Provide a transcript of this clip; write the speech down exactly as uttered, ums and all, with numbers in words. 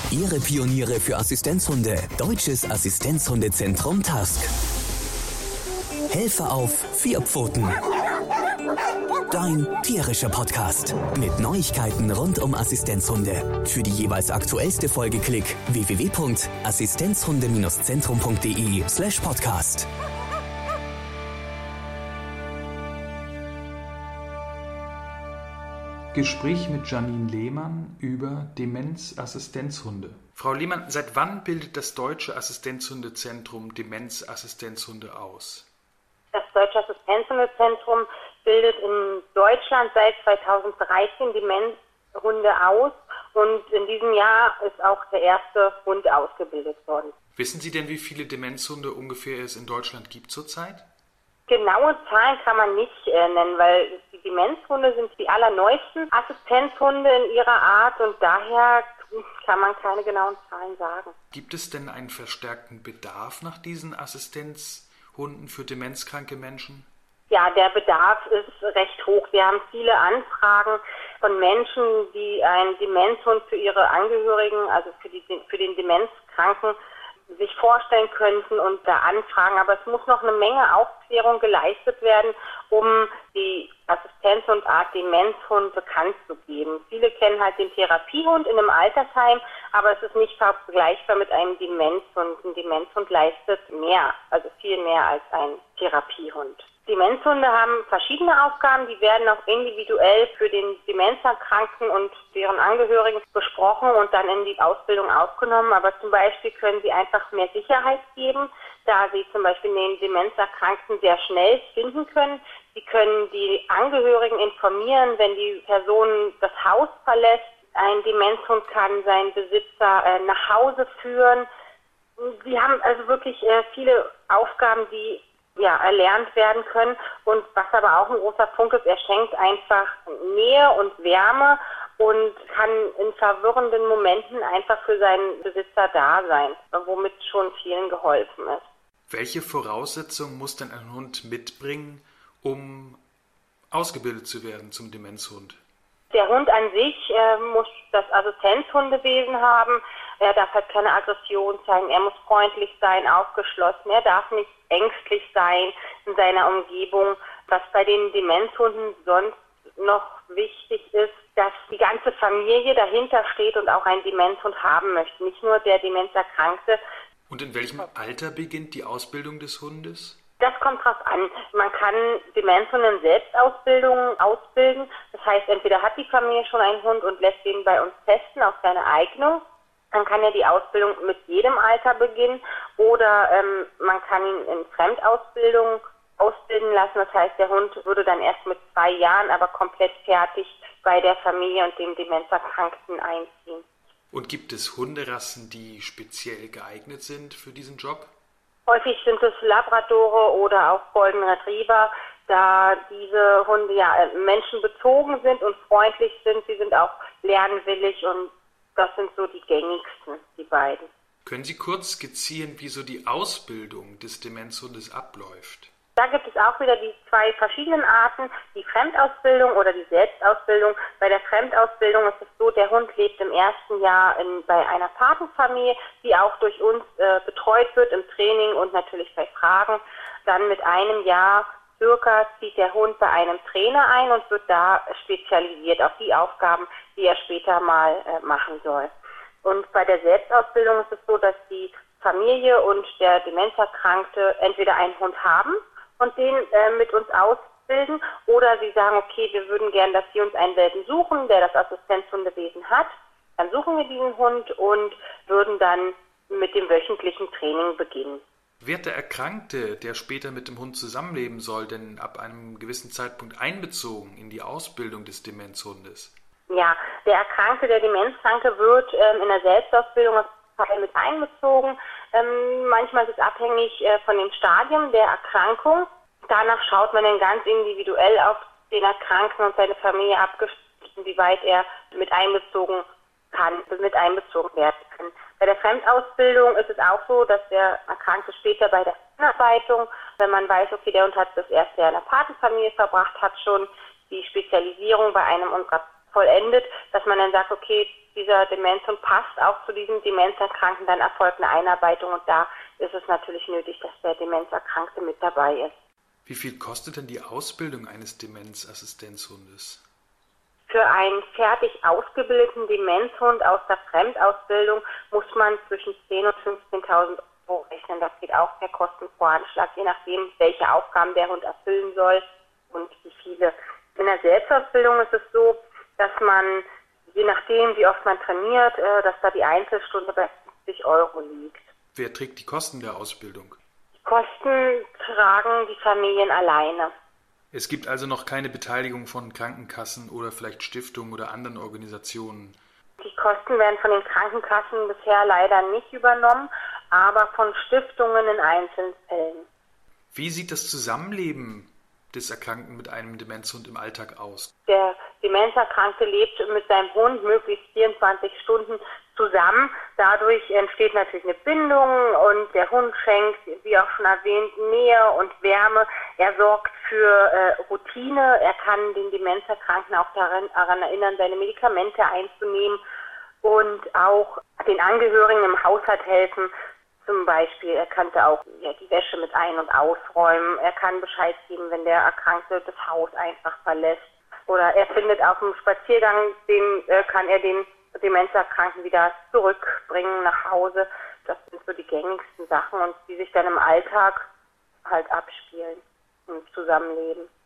Ihre Pioniere für Assistenzhunde. Deutsches Assistenzhundezentrum Task. Helfer auf vier Pfoten. Dein tierischer Podcast mit Neuigkeiten rund um Assistenzhunde. Für die jeweils aktuellste Folge klick w w w punkt assistenzhunde zentrum punkt d e slash podcast. Gespräch mit Janine Lehmann über Demenzassistenzhunde. Frau Lehmann, seit wann bildet das Deutsche Assistenzhundezentrum Demenzassistenzhunde aus? Das Deutsche Assistenzhundezentrum bildet in Deutschland seit zweitausenddreizehn Demenzhunde aus und in diesem Jahr ist auch der erste Hund ausgebildet worden. Wissen Sie denn, wie viele Demenzhunde ungefähr es in Deutschland gibt zurzeit? Genaue Zahlen kann man nicht äh, nennen, weil die Demenzhunde sind die allerneuesten Assistenzhunde in ihrer Art und daher kann man keine genauen Zahlen sagen. Gibt es denn einen verstärkten Bedarf nach diesen Assistenzhunden für demenzkranke Menschen? Ja, der Bedarf ist recht hoch. Wir haben viele Anfragen von Menschen, die einen Demenzhund für ihre Angehörigen, also für, die, für den Demenzkranken, sich vorstellen könnten und da anfragen. Aber es muss noch eine Menge Aufklärung geleistet werden, um die Assistenzhundart Demenzhund bekannt zu geben. Viele kennen halt den Therapiehund in einem Altersheim, aber es ist nicht vergleichbar mit einem Demenzhund. Ein Demenzhund leistet mehr, also viel mehr als ein Therapiehund. Demenzhunde haben verschiedene Aufgaben, die werden auch individuell für den Demenzerkrankten und deren Angehörigen besprochen und dann in die Ausbildung aufgenommen. Aber zum Beispiel können sie einfach mehr Sicherheit geben, da sie zum Beispiel den Demenzerkrankten sehr schnell finden können. Sie können die Angehörigen informieren, wenn die Person das Haus verlässt. Ein Demenzhund kann seinen Besitzer äh, nach Hause führen. Sie haben also wirklich äh, viele Aufgaben, die ja, erlernt werden können. Und was aber auch ein großer Punkt ist, er schenkt einfach Nähe und Wärme und kann in verwirrenden Momenten einfach für seinen Besitzer da sein, womit schon vielen geholfen ist. Welche Voraussetzungen muss denn ein Hund mitbringen, um ausgebildet zu werden zum Demenzhund? Der Hund an sich äh, muss das Assistenzhundewesen haben. Er darf halt keine Aggression zeigen, er muss freundlich sein, aufgeschlossen, er darf nicht ängstlich sein in seiner Umgebung. Was bei den Demenzhunden sonst noch wichtig ist, dass die ganze Familie dahinter steht und auch einen Demenzhund haben möchte, nicht nur der Demenzerkrankte. Und in welchem Alter beginnt die Ausbildung des Hundes? Das kommt drauf an. Man kann Demenzhunde in Selbstausbildung ausbilden. Das heißt, entweder hat die Familie schon einen Hund und lässt ihn bei uns testen auf seine Eignung. Dann kann ja die Ausbildung mit jedem Alter beginnen oder ähm, man kann ihn in Fremdausbildung ausbilden lassen. Das heißt, der Hund würde dann erst mit zwei Jahren aber komplett fertig bei der Familie und dem Demenzerkrankten einziehen. Und gibt es Hunderassen, die speziell geeignet sind für diesen Job? Häufig sind es Labradore oder auch Golden Retriever, da diese Hunde ja menschenbezogen sind und freundlich sind. Sie sind auch lernwillig und das sind so die gängigsten, die beiden. Können Sie kurz skizzieren, wie so die Ausbildung des Demenzhundes abläuft? Da gibt es auch wieder die zwei verschiedenen Arten, die Fremdausbildung oder die Selbstausbildung. Bei der Fremdausbildung ist es so, der Hund lebt im ersten Jahr in, bei einer Patenfamilie, die auch durch uns äh, betreut wird im Training und natürlich bei Fragen. Dann mit einem Jahr circa zieht der Hund bei einem Trainer ein und wird da spezialisiert auf die Aufgaben, die er später mal äh, machen soll. Und bei der Selbstausbildung ist es so, dass die Familie und der Demenzerkrankte entweder einen Hund haben und den äh, mit uns ausbilden oder sie sagen, okay, wir würden gern, dass Sie uns einen Welpen suchen, der das Assistenzhundewesen hat. Dann suchen wir diesen Hund und würden dann mit dem wöchentlichen Training beginnen. Wird der Erkrankte, der später mit dem Hund zusammenleben soll, denn ab einem gewissen Zeitpunkt einbezogen in die Ausbildung des Demenzhundes? Ja, der Erkrankte, der Demenzkranke wird ähm, in der Selbstausbildung mit einbezogen. Ähm, manchmal ist es abhängig äh, von dem Stadium der Erkrankung. Danach schaut man dann ganz individuell auf den Erkrankten und seine Familie abgestimmt, wie weit er mit einbezogen kann, mit einbezogen werden kann. Bei der Fremdausbildung ist es auch so, dass der Erkrankte später bei der Einarbeitung, wenn man weiß, okay, der Hund hat das erste Jahr in der Patenfamilie verbracht, hat schon die Spezialisierung bei einem unserer vollendet, dass man dann sagt, okay, dieser Demenzhund passt auch zu diesem Demenzerkrankten, dann erfolgt eine Einarbeitung und da ist es natürlich nötig, dass der Demenzerkrankte mit dabei ist. Wie viel kostet denn die Ausbildung eines Demenzassistenzhundes? Für einen fertig ausgebildeten Demenzhund aus der Fremdausbildung muss man zwischen zehntausend und fünfzehntausend Euro rechnen. Das geht auch per Kostenvoranschlag, je nachdem, welche Aufgaben der Hund erfüllen soll und wie viele. In der Selbstausbildung ist es so, dass man, je nachdem, wie oft man trainiert, dass da die Einzelstunde bei fünfzig Euro liegt. Wer trägt die Kosten der Ausbildung? Die Kosten tragen die Familien alleine. Es gibt also noch keine Beteiligung von Krankenkassen oder vielleicht Stiftungen oder anderen Organisationen. Die Kosten werden von den Krankenkassen bisher leider nicht übernommen, aber von Stiftungen in einzelnen Fällen. Wie sieht das Zusammenleben des Erkrankten mit einem Demenzhund im Alltag aus? Der Demenzerkrankte lebt mit seinem Hund möglichst vierundzwanzig Stunden zusammen. Dadurch entsteht natürlich eine Bindung und der Hund schenkt, wie auch schon erwähnt, Nähe und Wärme. Er sorgt für äh, Routine. Er kann den Demenzerkranken auch daran, daran erinnern, seine Medikamente einzunehmen und auch den Angehörigen im Haushalt helfen. Zum Beispiel, er könnte auch ja, die Wäsche mit ein- und ausräumen. Er kann Bescheid geben, wenn der Erkrankte das Haus einfach verlässt. Oder er findet auf dem Spaziergang, den äh, kann er den Demenzerkranken wieder zurückbringen nach Hause. Das sind so die gängigsten Sachen und die sich dann im Alltag halt abspielen im Zusammenleben.